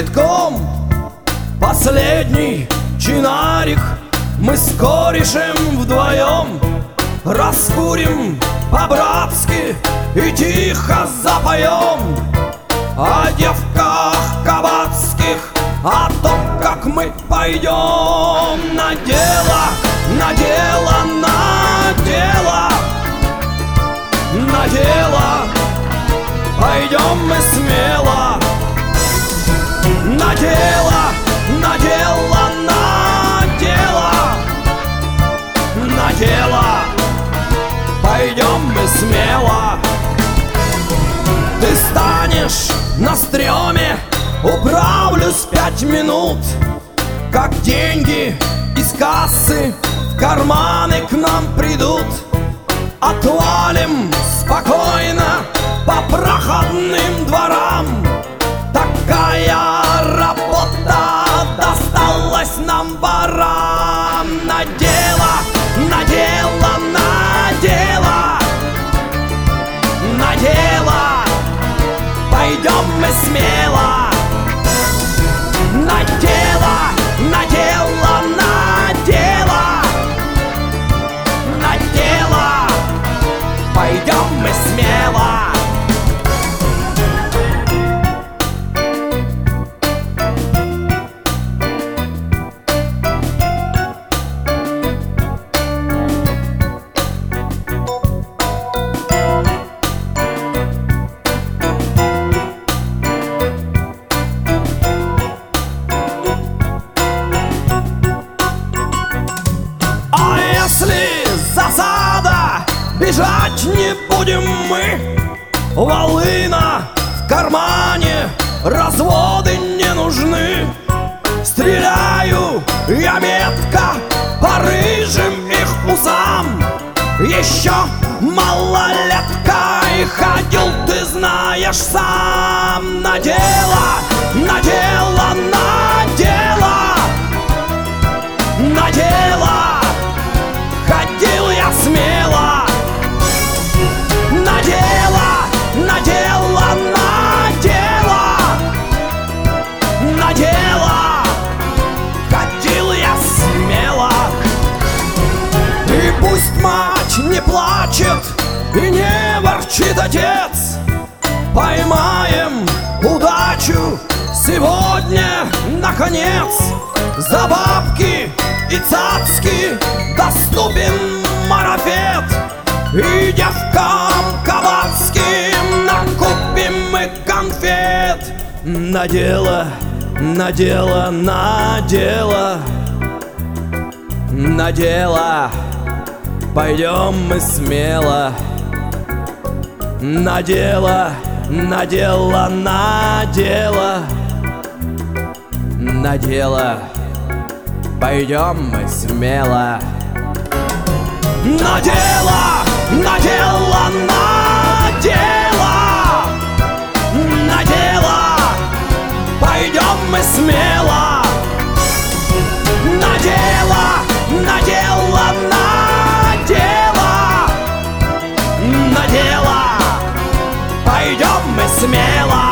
кипятком. Последний чинарик мы с корешем вдвоем раскурим по-братски и тихо запоем о девках кабацких, о том, как мы пойдем на дело, на дело, на дело, на дело. Пойдем мы смело на дело, на дело, на дело, на дело. Пойдем мы смело. Ты станешь на стреме, управлюсь 5 минут, как деньги из кассы в карманы к нам придут. Отвалим спокойно по проходным дворам. Такая работа досталась нам ворам. На дело, на дело, на дело, на дело. Пойдем мы смело на дело, на дело, на дело, на дело. Пойдем мы смело. Засада, бежать не будем мы. Волына в кармане, разводы не нужны. Стреляю я метко по рыжим их усам. Еще малолетка и ходил, ты знаешь сам. На дело, на дело, на дело, на дело. Ходил я смело на дело, на дело, на дело, на дело. Ходил я смело. И пусть мать не плачет и не ворчит отец, поймаем удачу сегодня наконец. За бабки и цацки доступен марафет, и девкам кабацким накупим мы конфет. На дело, на дело, на дело, на дело. Пойдем мы смело на дело, на дело, на дело, на дело. Пойдем мы смело на дело, на дело, на дело, на дело. Пойдем мы смело на дело, на дело, на дело, на дело. Пойдем мы смело.